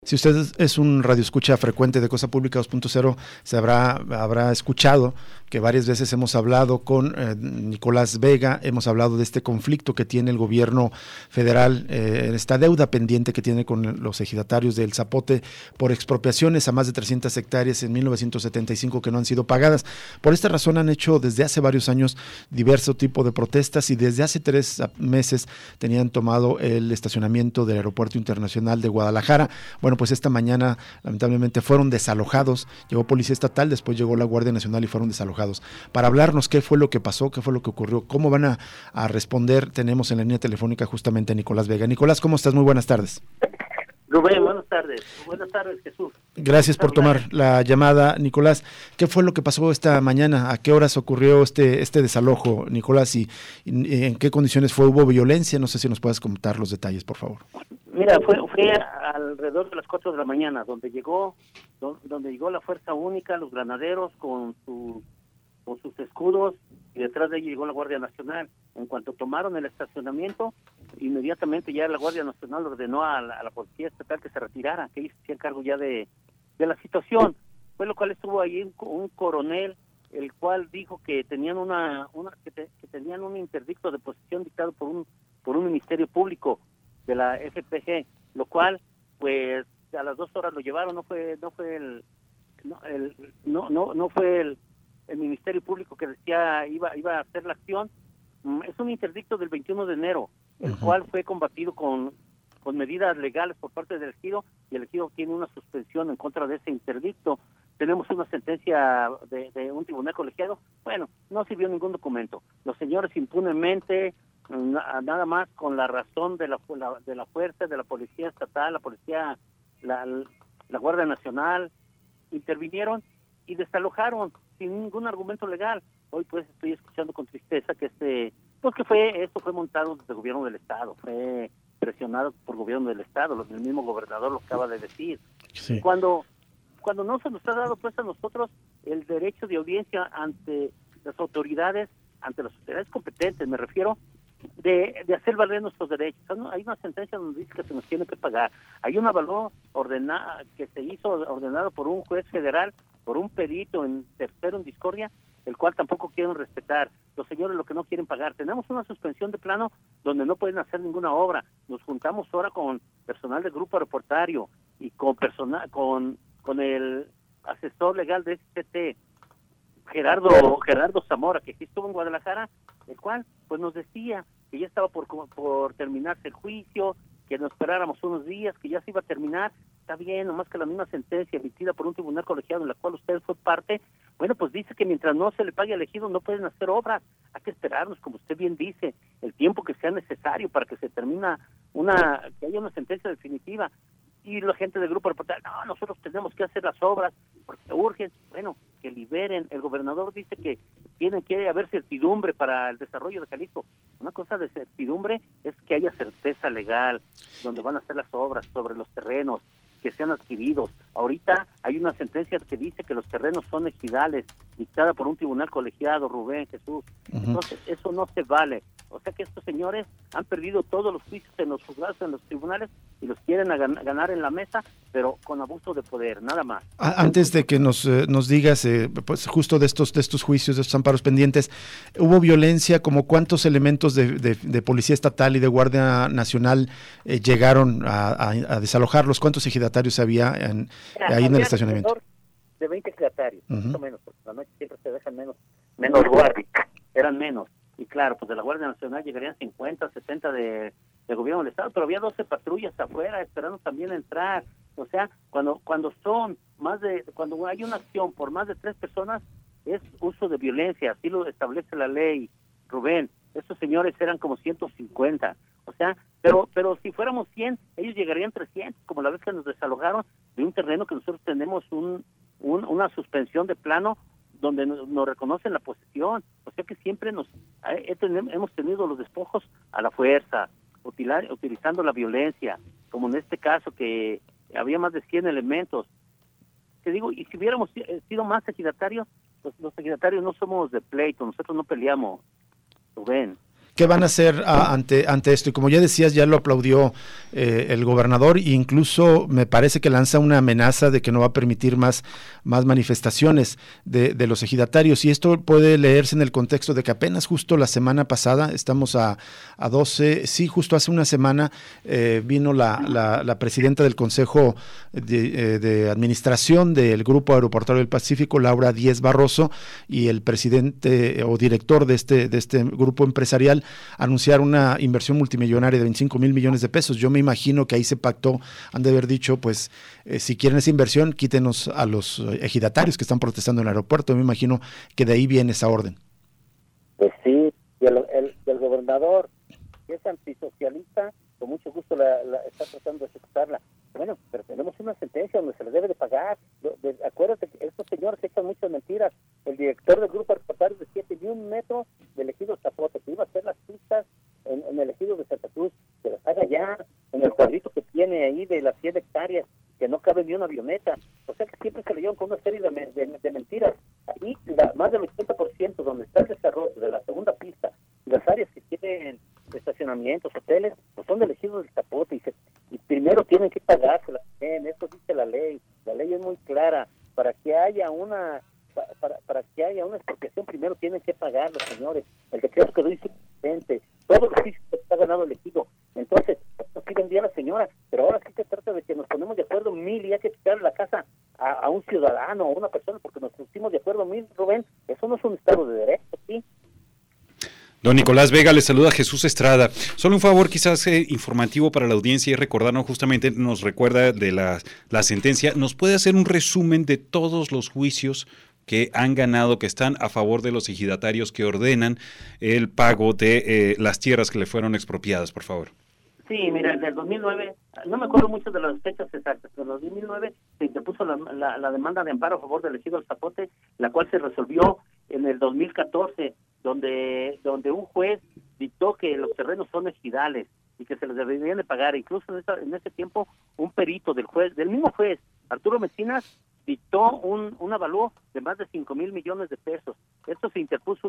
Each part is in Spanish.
Si usted es un radioescucha frecuente de Cosa Pública 2.0, habrá escuchado que varias veces hemos hablado con Nicolás Vega, hemos hablado de este conflicto que tiene el gobierno federal, esta deuda pendiente que tiene con los ejidatarios del Zapote por expropiaciones a más de 300 hectáreas en 1975 que no han sido pagadas. Por esta razón han hecho desde hace varios años diverso tipo de protestas y desde hace 3 meses tenían tomado el estacionamiento del Aeropuerto Internacional de Guadalajara. Bueno, pues esta mañana lamentablemente fueron desalojados, llegó Policía Estatal, después llegó la Guardia Nacional y fueron desalojados. Para hablarnos qué fue lo que pasó, qué fue lo que ocurrió, cómo van a responder, tenemos en la línea telefónica justamente a Nicolás Vega. Nicolás, ¿cómo estás? Muy buenas tardes. Rubén, buenas tardes. Buenas tardes, Jesús. Gracias por tomar la llamada, Nicolás. ¿Qué fue lo que pasó esta mañana? ¿A qué horas ocurrió este desalojo, Nicolás? ¿Y en qué condiciones fue? ¿Hubo violencia? No sé si nos puedes contar los detalles, por favor. Mira, fue alrededor de las 4 de la mañana, donde llegó la Fuerza Única, los granaderos con sus escudos, y detrás de ellos llegó la Guardia Nacional. En cuanto tomaron el estacionamiento, inmediatamente ya la Guardia Nacional ordenó a la Policía Estatal que se retirara, que ellos se hacían cargo ya de la situación. Fue lo cual estuvo ahí un coronel, el cual dijo que tenían que tenían un interdicto de posesión dictado por un ministerio público de la FPG, lo cual pues a las 2 horas lo llevaron. No fue el Ministerio Público que decía iba a hacer la acción. Es un interdicto del 21 de enero, el cual fue combatido con medidas legales por parte del ejido, y el ejido tiene una suspensión en contra de ese interdicto. Tenemos una sentencia de un tribunal colegiado. Bueno, no sirvió ningún documento. Los señores impunemente, nada más con la razón de la fuerza de la Policía Estatal, la Guardia Nacional, intervinieron y desalojaron sin ningún argumento legal. Hoy pues estoy escuchando con tristeza que esto fue montado desde el gobierno del estado, fue presionado por el gobierno del estado, el mismo gobernador lo acaba de decir. Sí. Cuando no se nos ha dado pues a nosotros el derecho de audiencia ante las autoridades competentes, me refiero, de hacer valer nuestros derechos. Hay una sentencia donde dice que se nos tiene que pagar. Hay un avalúo que se hizo ordenado por un juez federal, por un perito en tercero en discordia, el cual tampoco quieren respetar. Los señores lo que no quieren pagar. Tenemos una suspensión de plano donde no pueden hacer ninguna obra. Nos juntamos ahora con personal del grupo aeroportuario y con el asesor legal de SCT, Gerardo Zamora, que sí estuvo en Guadalajara, el cual pues nos decía que ya estaba por terminarse el juicio, que nos esperáramos unos días, que ya se iba a terminar. Está bien, nomás que la misma sentencia emitida por un tribunal colegiado en la cual usted fue parte, bueno, pues dice que mientras no se le pague al ejido no pueden hacer obras. Hay que esperarnos, como usted bien dice, el tiempo que sea necesario para que se termine que haya una sentencia definitiva. Y la gente del grupo reportaje, no, nosotros tenemos que hacer las obras porque urgen. Bueno, que liberen. El gobernador dice que tiene que haber certidumbre para el desarrollo de Jalisco. Una cosa de certidumbre es que haya certeza legal donde van a hacer las obras, sobre los terrenos que sean adquiridos. Ahorita hay una sentencia que dice que los terrenos son ejidales, dictada por un tribunal colegiado, Rubén, Jesús. Entonces, eso no se vale. O sea que estos señores han perdido todos los juicios en los juzgados, en los tribunales, y los quieren ganar en la mesa, pero con abuso de poder, nada más. Antes de que nos digas, pues justo de estos juicios, de estos amparos pendientes, ¿hubo violencia? ¿Como cuántos elementos de Policía Estatal y de Guardia Nacional llegaron a desalojarlos? ¿Cuántos ejidatarios había ahí en el estacionamiento? De 20 ejidatarios, más o menos, porque la noche siempre se dejan menos guardias, eran menos. Y claro, pues de la Guardia Nacional llegarían 50, 60 de gobierno del estado, pero había 12 patrullas afuera esperando también entrar. O sea, cuando hay una acción por más de 3 personas, es uso de violencia, así lo establece la ley, Rubén. Estos señores eran como 150. O sea, pero si fuéramos 100, ellos llegarían 300, como la vez que nos desalojaron de un terreno que nosotros tenemos una suspensión de plano donde nos reconocen la posesión. O sea que siempre hemos tenido los despojos a la fuerza, utilizando la violencia, como en este caso que había más de 100 elementos. Te digo, y si hubiéramos sido más ejidatarios, pues los ejidatarios no somos de pleito, nosotros no peleamos, Rubén. ¿qué van a hacer ante esto? Y como ya decías, ya lo aplaudió el gobernador, e incluso me parece que lanza una amenaza de que no va a permitir más manifestaciones de los ejidatarios, y esto puede leerse en el contexto de que apenas justo la semana pasada, estamos a 12, sí, justo hace una semana vino la presidenta del Consejo de Administración del Grupo Aeroportuario del Pacífico, Laura Díez Barroso, y el presidente o director de este grupo empresarial anunciaron una inversión multimillonaria de 25 mil millones de pesos. Yo me imagino que ahí se pactó, han de haber dicho, pues, si quieren esa inversión, quítenos a los ejidatarios que están protestando en el aeropuerto. Me imagino que de ahí viene esa orden. Pues sí, y el gobernador, que es antisocialista, con mucho gusto la está tratando de ejecutarla. Bueno, pero tenemos una sentencia donde se le debe de pagar. Acuérdate que estos señores echan muchas mentiras. El director del grupo aeroportuario decía que ni un metro del ejido Zapote, que iba a hacer las pistas en el ejido de Santa Cruz, que las haga ya en el cuadrito que tiene ahí de las 100 hectáreas, que no cabe ni una avioneta. O sea que siempre se le llevan con una serie de mentiras. Ahí más del 80% donde está el desarrollo de la segunda pista y las áreas que tienen estacionamientos, hoteles, pues son del ejido del Zapote, y primero tienen que pagársela. Eso dice la ley es muy clara. Para que haya una expropiación, primero tienen que pagar los señores. El decreto quedó insuficiente, todo lo que está ganado el ejido. Entonces, no piden bien a la señora, pero ahora sí se trata de que nos ponemos de acuerdo 1000 y hay que quitarle la casa a un ciudadano o a una persona porque nos pusimos de acuerdo 1000, Rubén. Eso no es un Estado de Derecho, ¿sí? Don Nicolás Vega, le saluda Jesús Estrada. Solo un favor quizás informativo para la audiencia y recordarnos, justamente nos recuerda de la sentencia, ¿nos puede hacer un resumen de todos los juicios que han ganado, que están a favor de los ejidatarios que ordenan el pago de las tierras que le fueron expropiadas, por favor? Sí, mira, del 2009, no me acuerdo mucho de las fechas exactas, pero en el 2009 se interpuso la demanda de amparo a favor del ejido del Zapote, la cual se resolvió en el 2014, donde un juez dictó que los terrenos son ejidales y que se les deberían de pagar. Incluso en ese tiempo un perito del mismo juez, Arturo Mecinas, dictó un avalúo de más de 5 mil millones de pesos. Esto se interpuso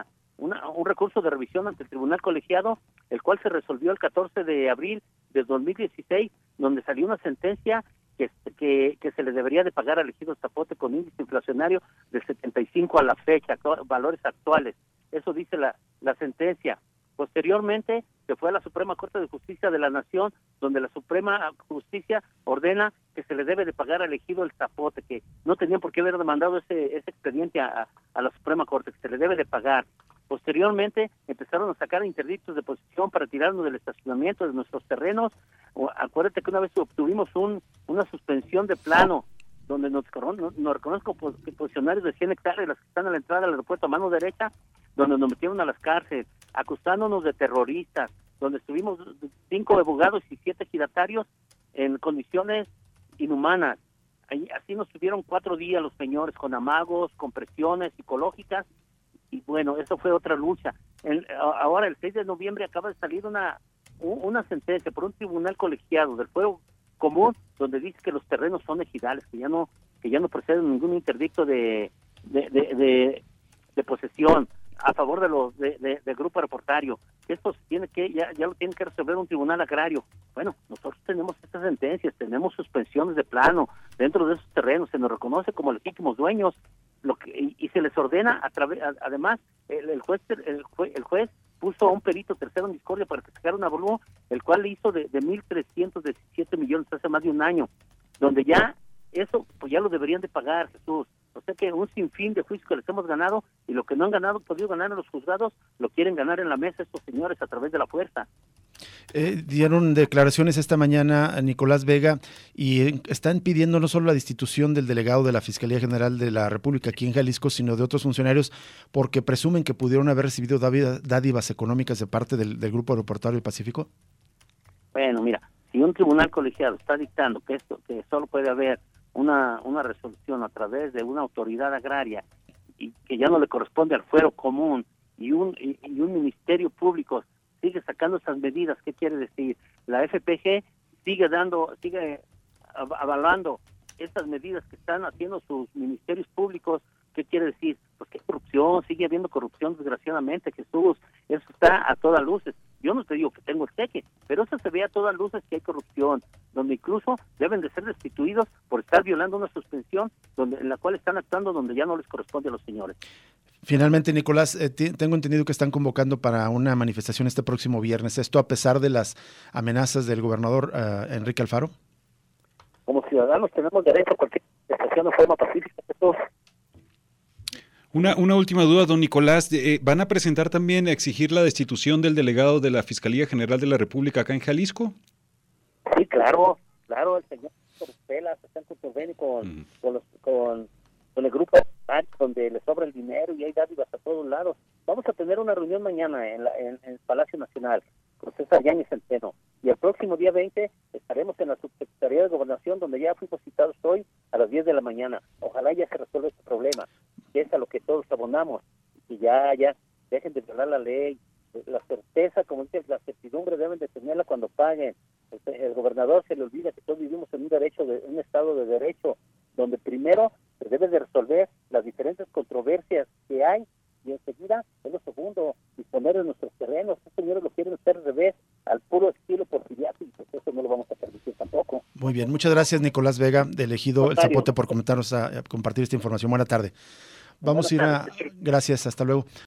un recurso de revisión ante el tribunal colegiado, el cual se resolvió el 14 de abril de 2016, donde salió una sentencia que se le debería de pagar al ejido Zapote con índice inflacionario del 75 a la fecha, valores actuales. Eso dice la sentencia. Posteriormente se fue a la Suprema Corte de Justicia de la Nación, donde la Suprema Justicia ordena que se le debe de pagar al ejido el Zapote, que no tenían por qué haber demandado ese expediente a la Suprema Corte, que se le debe de pagar. Posteriormente empezaron a sacar interdictos de posición para tirarnos del estacionamiento de nuestros terrenos. Acuérdate que una vez obtuvimos una suspensión de plano, donde nos reconozco posicionarios de 100 hectáreas, las que están a la entrada del aeropuerto a mano derecha, donde nos metieron a las cárceles, acusándonos de terroristas, donde estuvimos 5 abogados y 7 ejidatarios en condiciones inhumanas. Así nos tuvieron 4 días los señores, con amagos, con presiones psicológicas, y bueno, eso fue otra lucha. Ahora, el 6 de noviembre acaba de salir una sentencia por un tribunal colegiado del Fuero Común, donde dice que los terrenos son ejidales, que ya no proceden ningún interdicto de posesión a favor del grupo aeroportuario. Esto ya lo tiene que resolver un tribunal agrario. Bueno, nosotros tenemos estas sentencias, tenemos suspensiones de plano dentro de esos terrenos, se nos reconoce como legítimos dueños, y se les ordena además el juez puso a un perito tercero en discordia para que sacara un avalúo, el cual le hizo de 1.317 millones hace más de un año, donde ya eso pues ya lo deberían de pagar, Jesús. O sea que un sinfín de juicios que les hemos ganado, y lo que no han podido ganar en los juzgados, lo quieren ganar en la mesa estos señores a través de la fuerza. Dieron declaraciones esta mañana a Nicolás Vega y están pidiendo no solo la destitución del delegado de la Fiscalía General de la República aquí en Jalisco, sino de otros funcionarios, porque presumen que pudieron haber recibido dádivas económicas de parte del Grupo Aeroportuario del Pacífico. Bueno, mira, si un tribunal colegiado está dictando que solo puede haber una resolución a través de una autoridad agraria y que ya no le corresponde al fuero común, y un ministerio público sigue sacando esas medidas, ¿qué quiere decir? La FPG sigue avalando estas medidas que están haciendo sus ministerios públicos, ¿Qué quiere decir? Pues que corrupción, sigue habiendo corrupción, desgraciadamente, Jesús, eso está a todas luces. Yo no te digo que tengo el cheque, pero eso se ve a todas luces que hay corrupción, donde incluso deben de ser destituidos por estar violando una suspensión en la cual están actuando donde ya no les corresponde a los señores. Finalmente, Nicolás, tengo entendido que están convocando para una manifestación este próximo viernes. ¿Esto a pesar de las amenazas del gobernador Enrique Alfaro? Como ciudadanos tenemos derecho a cualquier manifestación de forma pacífica. Una última duda, don Nicolás. ¿Van a presentar también a exigir la destitución del delegado de la Fiscalía General de la República acá en Jalisco? Sí, claro, el señor Pelas está en convenio con el grupo donde le sobra el dinero y hay dádivas a todos lados. Vamos a tener una reunión mañana en el Palacio Nacional con César Yáñez Centeno, y el próximo día 20 estaremos en la Subsecretaría de Gobernación, donde ya fuimos citados hoy a las 10 de la mañana. Ojalá ya se resuelva este problema, que es a lo que todos abonamos, y ya dejen de violar la ley. La certeza, como dices, la certidumbre deben de tenerla cuando paguen. El gobernador se le olvida que todos vivimos en un estado de derecho, donde primero se debe de resolver las diferentes controversias que hay, y enseguida, es lo segundo, disponer de nuestros terrenos. Estos señores lo quieren hacer al revés, al puro estilo porfiriato, y pues eso no lo vamos a permitir tampoco. Muy bien, muchas gracias, Nicolás Vega, de Ejido El Zapote, por comentarnos, a compartir esta información. Buena tarde. Vamos a ir a... Gracias, hasta luego.